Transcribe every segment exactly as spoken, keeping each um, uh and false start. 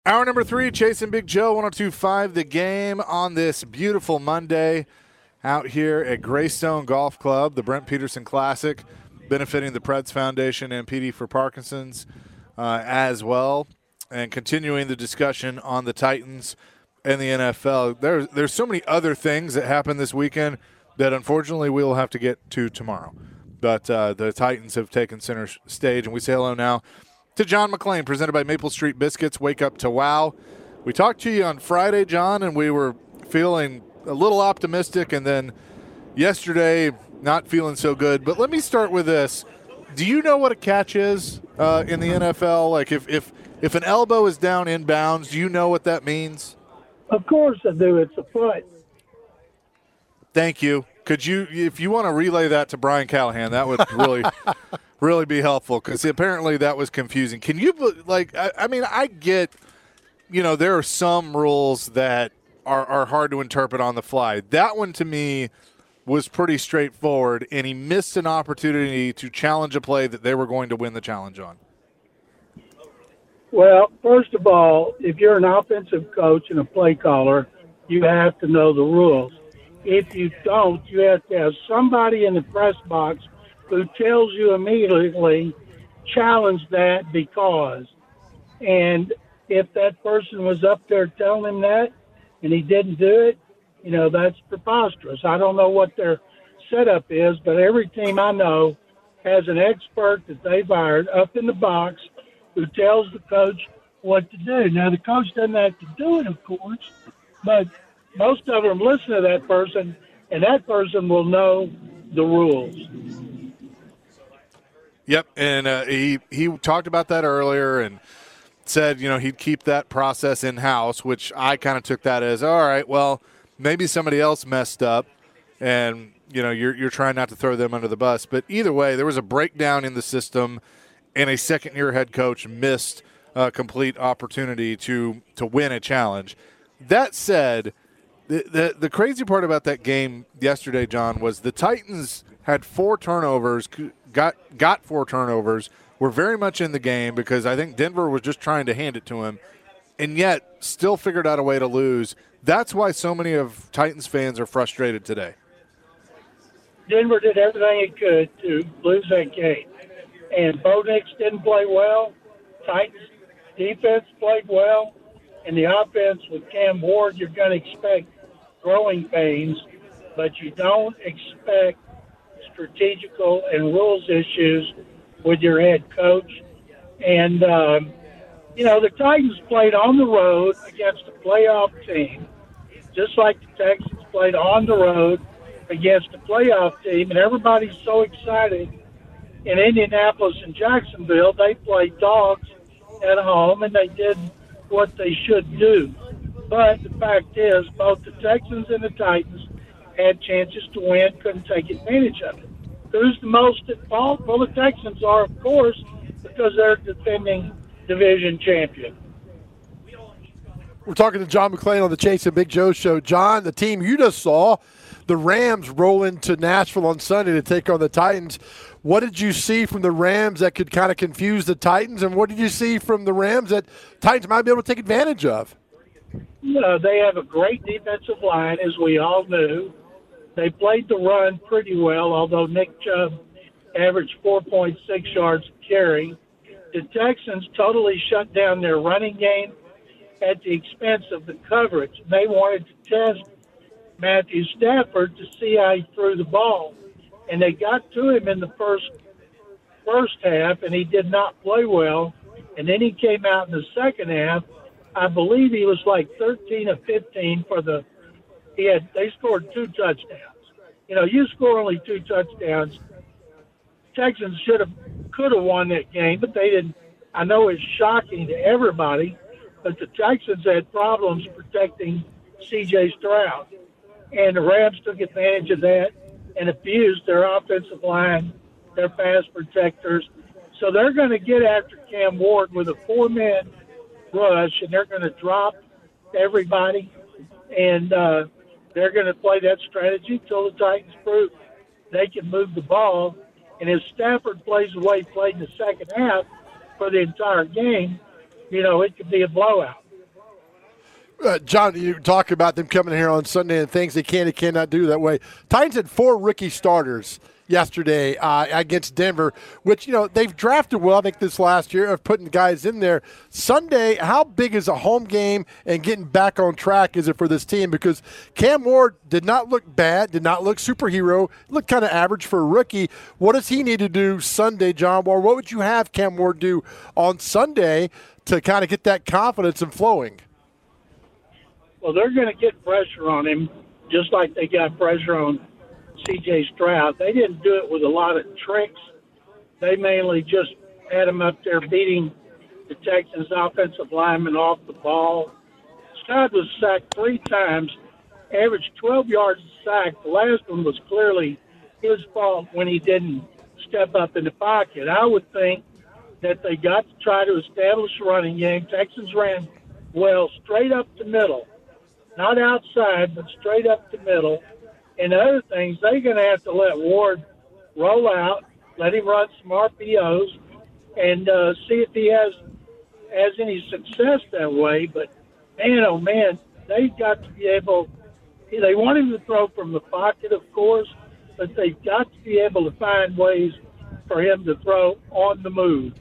Hour number three, Chase and Big Joe, one oh two point five The Game on this beautiful Monday out here at Greystone Golf Club, the Brent Peterson Classic, benefiting the Preds Foundation and P D for Parkinson's uh, as well, and continuing the discussion on the Titans and the N F L. There's, there's so many other things that happened this weekend that unfortunately we'll have to get to tomorrow. But uh, the Titans have taken center stage, and we say hello now to John McClain, presented by Maple Street Biscuits. Wake up to wow. We talked to you on Friday, John, and we were feeling a little optimistic, and then yesterday not feeling so good. But let me start with this. Do you know what a catch is uh, in the N F L? Like if, if, if an elbow is down inbounds, do you know what that means? Of course I do. It's a foot. Thank you. Could you, if you want to relay that to Brian Callahan, that would really – really be helpful, because apparently that was confusing. Can you, like, I, I mean, I get, you know, there are some rules that are, are hard to interpret on the fly. That one to me was pretty straightforward, and he missed an opportunity to challenge a play that they were going to win the challenge on. Well, first of all, if you're an offensive coach and a play caller, you have to know the rules. If you don't, you have to have somebody in the press box who tells you immediately, challenge that because. And if that person was up there telling him that and he didn't do it, you know, that's preposterous. I don't know what their setup is, but every team I know has an expert that they've hired up in the box who tells the coach what to do. Now, the coach doesn't have to do it, of course, but most of them listen to that person, and that person will know the rules. Yep, and uh, he, he talked about that earlier and said, you know, he'd keep that process in-house, which I kind of took that as, all right, well, maybe somebody else messed up, and, you know, you're, you're trying not to throw them under the bus. But either way, there was a breakdown in the system, and a second-year head coach missed a complete opportunity to, to win a challenge. That said, the, the, the crazy part about that game yesterday, John, was the Titans had four turnovers – got got four turnovers, were very much in the game because I think Denver was just trying to hand it to him, and yet still figured out a way to lose. That's why so many of Titans fans are frustrated today. Denver did everything it could to lose that game. And Bo Nix didn't play well. Titans defense played well. And the offense with Cam Ward, you're going to expect growing pains, but you don't expect strategical and rules issues with your head coach. And, um, you know, the Titans played on the road against a playoff team, just like the Texans played on the road against a playoff team. And everybody's so excited. In Indianapolis and Jacksonville, they played dogs at home, and they did what they should do. But the fact is, both the Texans and the Titans had chances to win, couldn't take advantage of it. Who's the most at fault? Well, the Texans are, of course, because they're defending division champion. We're talking to John McClain on the Chase and Big Joe show. John, the team you just saw, the Rams, roll into Nashville on Sunday to take on the Titans. What did you see from the Rams that could kind of confuse the Titans, and what did you see from the Rams that Titans might be able to take advantage of? You know, they have a great defensive line, as we all knew. They played the run pretty well, although Nick Chubb averaged four point six yards a carry. The Texans totally shut down their running game at the expense of the coverage. They wanted to test Matthew Stafford to see how he threw the ball. And they got to him in the first first half, and he did not play well. And then he came out in the second half. I believe he was like thirteen of fifteen for the – he had they scored two touchdowns. You know, you score only two touchdowns. Texans should have could have won that game, but they didn't. I know it's shocking to everybody, but the Texans had problems protecting C J Stroud. And the Rams took advantage of that and abused their offensive line, their pass protectors. So they're going to get after Cam Ward with a four-man rush, and they're going to drop everybody, and uh, they're going to play that strategy until the Titans prove they can move the ball. And if Stafford plays the way he played in the second half for the entire game, you know, it could be a blowout. Uh, John, you talk about them coming here on Sunday and things they can and cannot do that way. Titans had four rookie starters yesterday uh, against Denver, which, you know, they've drafted well, I think, this last year of putting guys in there. Sunday, how big is a home game and getting back on track is it for this team? Because Cam Ward did not look bad, did not look superhero, looked kind of average for a rookie. What does he need to do Sunday, John? Or what would you have Cam Ward do on Sunday to kind of get that confidence and flowing? Well, they're going to get pressure on him, just like they got pressure on C J Stroud. They didn't do it with a lot of tricks. They mainly just had him up there beating the Texans' offensive lineman off the ball. Stroud was sacked three times, averaged twelve yards a sack. The last one was clearly his fault when he didn't step up in the pocket. I would think that they got to try to establish a running game. Texans ran well straight up the middle. Not outside, but straight up the middle. And other things, they're going to have to let Ward roll out, let him run some R P Os, and uh, see if he has has any success that way. But, man, oh, man, they've got to be able – they want him to throw from the pocket, of course, but they've got to be able to find ways for him to throw on the move.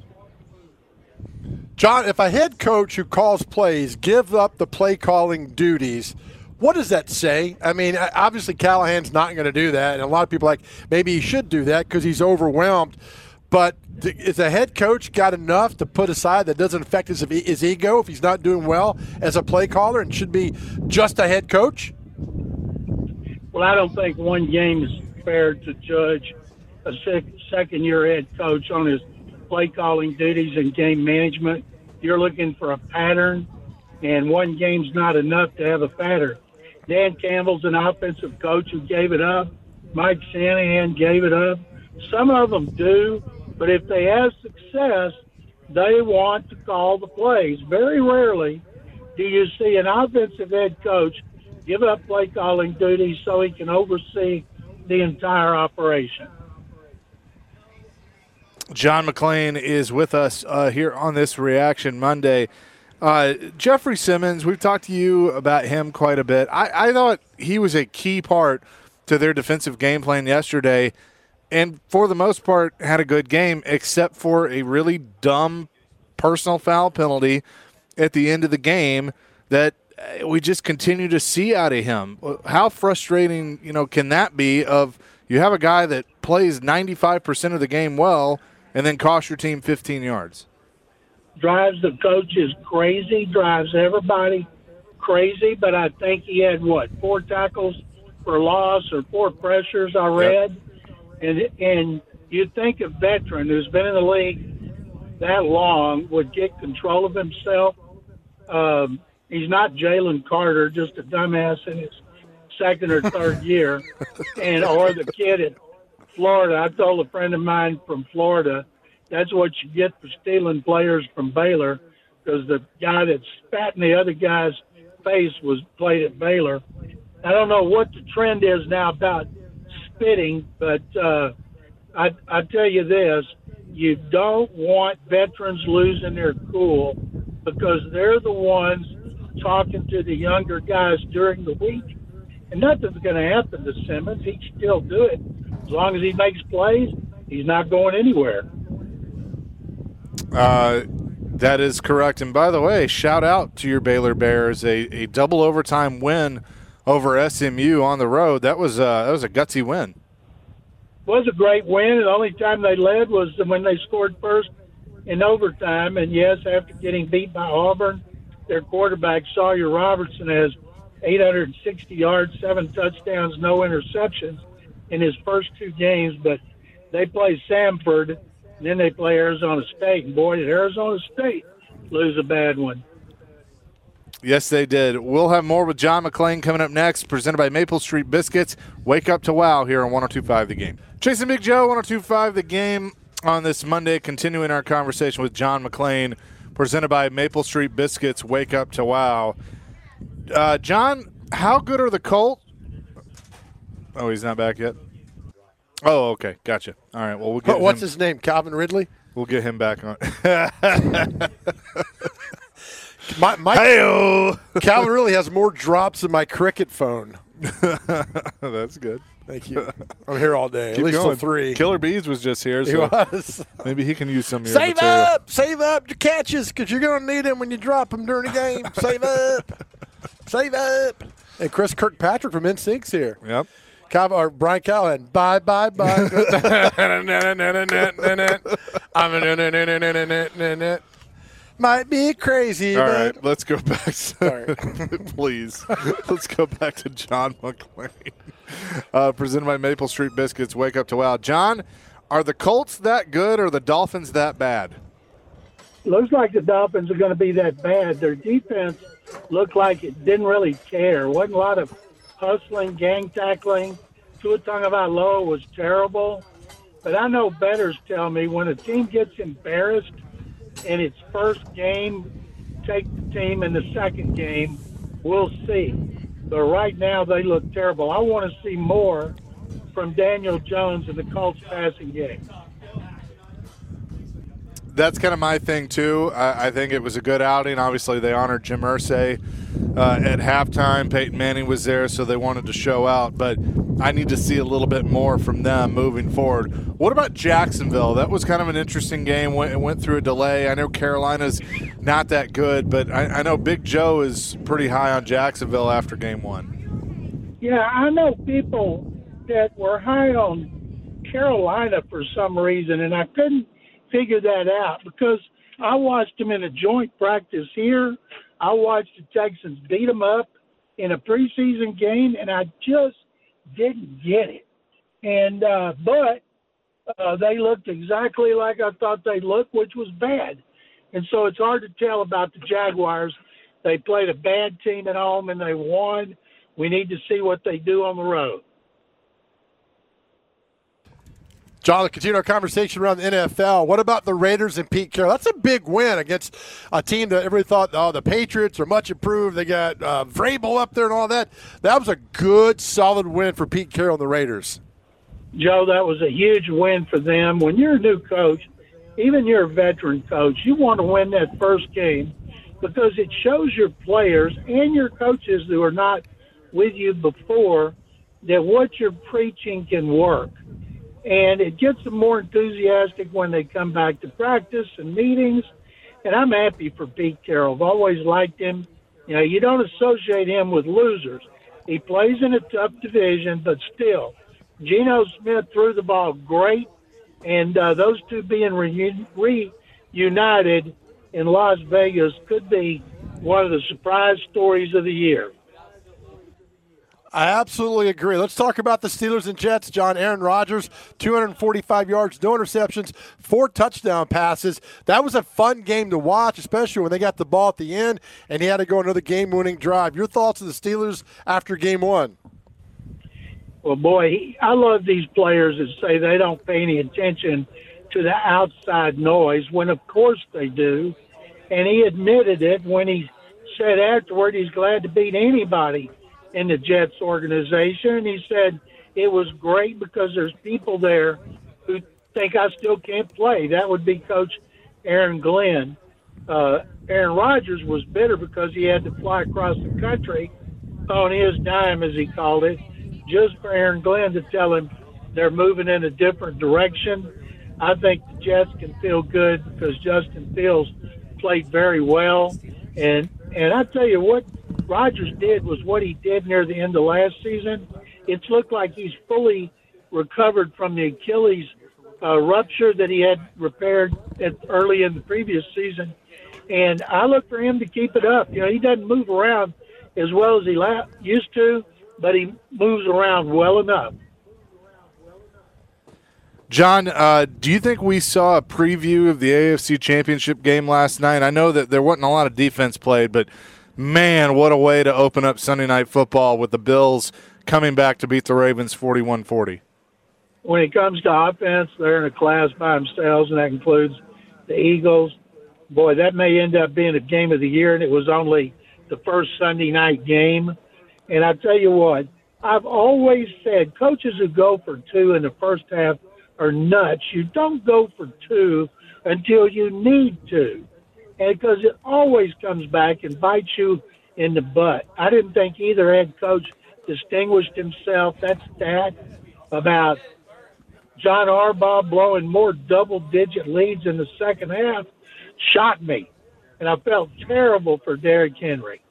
John, if a head coach who calls plays give up the play-calling duties, what does that say? I mean, obviously Callahan's not going to do that, and a lot of people are like, maybe he should do that because he's overwhelmed. But is a head coach got enough to put aside that doesn't affect his, his ego if he's not doing well as a play caller and should be just a head coach? Well, I don't think one game is fair to judge a second-year head coach on his play-calling duties and game management. You're looking for a pattern, and one game's not enough to have a pattern. Dan Campbell's an offensive coach who gave it up. Mike Shanahan gave it up. Some of them do, but if they have success, they want to call the plays. Very rarely do you see an offensive head coach give up play-calling duties so he can oversee the entire operation. John McClain is with us uh, here on this Reaction Monday. Uh, Jeffrey Simmons, we've talked to you about him quite a bit. I, I thought he was a key part to their defensive game plan yesterday, and for the most part had a good game, except for a really dumb personal foul penalty at the end of the game that we just continue to see out of him. How frustrating, you know, can that be of you have a guy that plays ninety-five percent of the game well and then cost your team fifteen yards? Drives the coaches crazy, drives everybody crazy, but I think he had, what, four tackles for loss or four pressures I read. Yep. And and you'd think a veteran who's been in the league that long would get control of himself. Um, he's not Jalen Carter, just a dumbass in his second or third year, and or the kid at Florida. I told a friend of mine from Florida, that's what you get for stealing players from Baylor, because the guy that spat in the other guy's face was played at Baylor. I don't know what the trend is now about spitting, but uh, I, I tell you this, you don't want veterans losing their cool because they're the ones talking to the younger guys during the week. And nothing's going to happen to Simmons. He can still do it. As long as he makes plays, he's not going anywhere. Uh, that is correct. And by the way, shout out to your Baylor Bears, a, a double overtime win over S M U on the road. That was uh, that was a gutsy win. It was a great win. The only time they led was when they scored first in overtime. And, yes, after getting beat by Auburn, their quarterback, Sawyer Robertson, has eight hundred sixty yards, seven touchdowns, no interceptions in his first two games. But they play Samford, and then they play Arizona State. And, boy, did Arizona State lose a bad one. Yes, they did. We'll have more with John McClain coming up next, presented by Maple Street Biscuits. Wake up to wow here on one oh two point five The Game. Chasing Big Joe, one oh two point five The Game on this Monday, continuing our conversation with John McClain, presented by Maple Street Biscuits. Wake up to wow. Uh, John, how good are the Colts? Oh, he's not back yet? Oh, okay. Gotcha. All right. Well, we'll get What's him, his name? Calvin Ridley? We'll get him back on. My, my Hey-o. Calvin really has more drops than my Cricket phone. That's good. Thank you. I'm here all day. Keep At least going. till three. Killer Bees was just here, He so was. maybe he can use some of your Save material. up. Save up your catches because you're going to need them when you drop them during the game. Save up. Save up. And Chris Kirkpatrick from N Sync's here. Yep. Calvin, or Brian Callahan. Bye, bye, bye. Might be crazy. All but right, let's go back. Sorry. Please, let's go back to John McClain. Uh, presented by Maple Street Biscuits. Wake up to wow. John, are the Colts that good or the Dolphins that bad? Looks like the Dolphins are going to be that bad. Their defense looked like it didn't really care. Wasn't a lot of hustling, gang tackling. Tua Tagovailoa was terrible. But I know bettors tell me when a team gets embarrassed in its first game, take the team in the second game. We'll see. But right now they look terrible. I want to see more from Daniel Jones in the Colts passing game. That's kind of my thing, too. I, I think it was a good outing. Obviously, they honored Jim Irsay uh, at halftime. Peyton Manning was there, so they wanted to show out. But I need to see a little bit more from them moving forward. What about Jacksonville? That was kind of an interesting game. Went, it went through a delay. I know Carolina's not that good, but I, I know Big Joe is pretty high on Jacksonville after game one. Yeah, I know people that were high on Carolina for some reason, and I couldn't figure that out because I watched them in a joint practice here. I watched the Texans beat them up in a preseason game, and I just didn't get it. And uh, but uh, they looked exactly like I thought they'd look, which was bad. And so it's hard to tell about the Jaguars. They played a bad team at home, and they won. We need to see what they do on the road. John, let's continue our conversation around the N F L. What about the Raiders and Pete Carroll? That's a big win against a team that everybody thought, oh, the Patriots are much improved. They got uh, Vrabel up there and all that. That was a good, solid win for Pete Carroll and the Raiders. Joe, that was a huge win for them. When you're a new coach, even you're a veteran coach, you want to win that first game because it shows your players and your coaches who are not with you before that what you're preaching can work. And it gets them more enthusiastic when they come back to practice and meetings. And I'm happy for Pete Carroll. I've always liked him. You know, you don't associate him with losers. He plays in a tough division, but still, Geno Smith threw the ball great. And uh, those two being reunited in Las Vegas could be one of the surprise stories of the year. I absolutely agree. Let's talk about the Steelers and Jets, John. Aaron Rodgers, two hundred forty-five yards, no interceptions, four touchdown passes. That was a fun game to watch, especially when they got the ball at the end and he had to go another game-winning drive. Your thoughts on the Steelers after game one? Well, boy, I love these players that say they don't pay any attention to the outside noise, when of course they do. And he admitted it when he said afterward he's glad to beat anybody in the Jets organization. He said it was great because there's people there who think I still can't play. That would be Coach Aaron Glenn. Uh, Aaron Rodgers was bitter because he had to fly across the country on his dime, as he called it, just for Aaron Glenn to tell him they're moving in a different direction. I think the Jets can feel good because Justin Fields played very well. And, and I tell you what Rodgers did was what he did near the end of last season. It's looked like he's fully recovered from the Achilles uh, rupture that he had repaired at, early in the previous season. And I look for him to keep it up. You know, he doesn't move around as well as he la- used to, but he moves around well enough. John, uh, do you think we saw a preview of the A F C Championship game last night? I know that there wasn't a lot of defense played, but man, what a way to open up Sunday Night Football with the Bills coming back to beat the Ravens forty-one forty. When it comes to offense, they're in a class by themselves, and that includes the Eagles. Boy, that may end up being a game of the year, and it was only the first Sunday night game. And I tell you what, I've always said coaches who go for two in the first half are nuts. You don't go for two until you need to. and because it always comes back and bites you in the butt. I didn't think either head coach distinguished himself. That stat about John Harbaugh blowing more double-digit leads in the second half shocked me, and I felt terrible for Derrick Henry.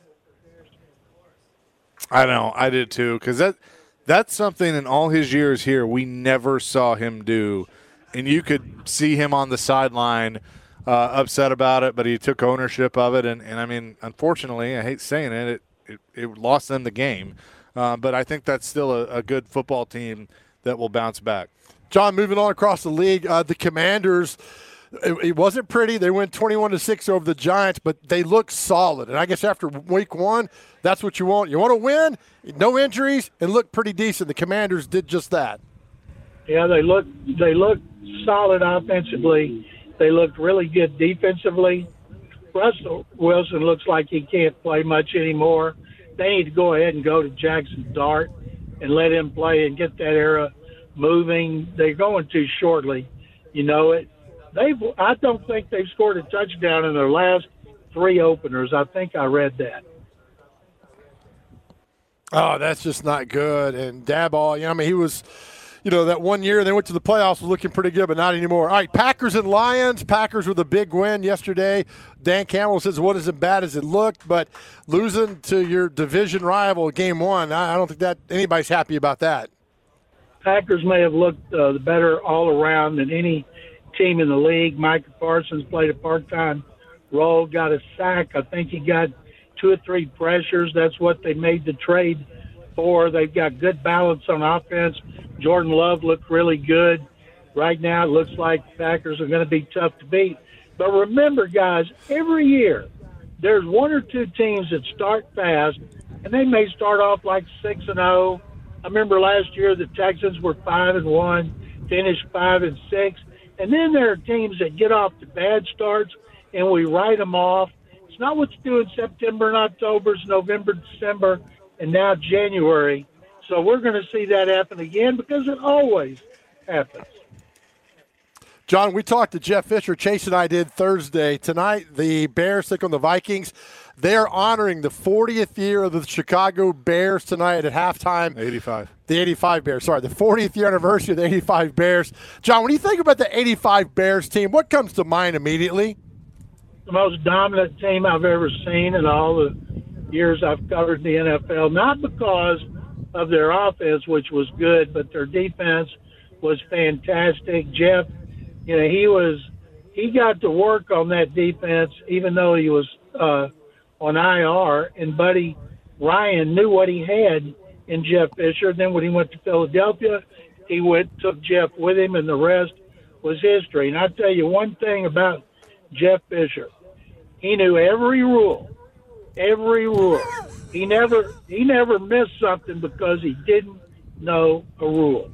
I know, I did too, because that that's something in all his years here we never saw him do, and you could see him on the sideline uh, upset about it, but he took ownership of it, and, and I mean, unfortunately, I hate saying it, it, it, it lost them the game, uh, but I think that's still a, a good football team that will bounce back. John, moving on across the league, uh, the Commanders, it, it wasn't pretty. They went twenty-one to six over the Giants, but they look solid. And I guess after week one, that's what you want. You want to win, no injuries, and look pretty decent. The Commanders did just that. Yeah, they look they look solid offensively. They looked really good defensively. Russell Wilson looks like he can't play much anymore. They need to go ahead and go to Jackson Dart and let him play and get that era moving. They're going to shortly. You know it. They've. I don't think they've scored a touchdown in their last three openers. I think I read that. Oh, that's just not good. And Daboll, you know, I mean, he was, you know, that one year they went to the playoffs was looking pretty good, but not anymore. All right, Packers and Lions. Packers with a big win yesterday. Dan Campbell says, what is as bad as it looked? But losing to your division rival game one, I don't think that anybody's happy about that. Packers may have looked uh, better all around than any team in the league. Micah Parsons played a part-time role, got a sack. I think he got two or three pressures. That's what they made the trade for. They've got good balance on offense. Jordan Love looked really good. Right now it looks like the Packers are going to be tough to beat. But remember, guys, every year there's one or two teams that start fast, and they may start off like six and oh. I remember last year the Texans were five and one, finished five and six. And then there are teams that get off to bad starts, and we write them off. It's not what you do in September and October, it's November, December, and now January. So we're going to see that happen again because it always happens. John, we talked to Jeff Fisher. Chase and I did Thursday. Tonight, the Bears take on the Vikings. They are honoring the fortieth year of the Chicago Bears tonight at halftime. eighty-five. The eighty-five Bears. Sorry, the fortieth year anniversary of the eighty-five Bears. John, when you think about the eighty-five Bears team, what comes to mind immediately? The most dominant team I've ever seen in all the years I've covered the N F L. Not because of their offense, which was good, but their defense was fantastic. Jeff, you know, he was he got to work on that defense, even though he was uh, on I R. And Buddy Ryan knew what he had in Jeff Fisher. Then when he went to Philadelphia, he went took Jeff with him, and the rest was history. And I tell you one thing about Jeff Fisher, he knew every rule, every rule. He never he never missed something because he didn't know a rule.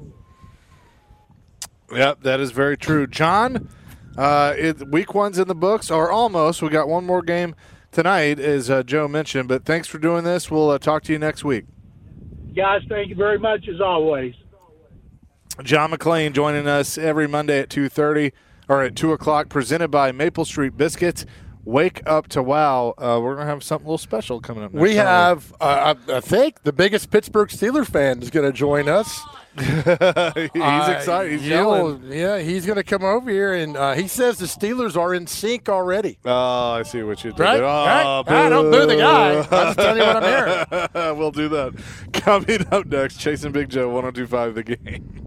Yep, that is very true. John, uh, it, week one's in the books, or almost. We got one more game tonight, as uh, Joe mentioned. But thanks for doing this. We'll uh, talk to you next week. Guys, thank you very much, as always. John McClain joining us every Monday at two thirty, or at two o'clock, presented by Maple Street Biscuits. Wake up to wow. Uh, we're going to have something a little special coming up next. We have, uh, I think, the biggest Pittsburgh Steelers fan is going to join us. He's uh, excited. He's yelling. Yeah, he's going to come over here, and uh, he says the Steelers are in sync already. Oh, I see what you did. Right? Oh, right? I don't boo the guy. I'm just telling you what I'm hearing. We'll do that. Coming up next, Chasing Big Joe, one oh two point five The Game.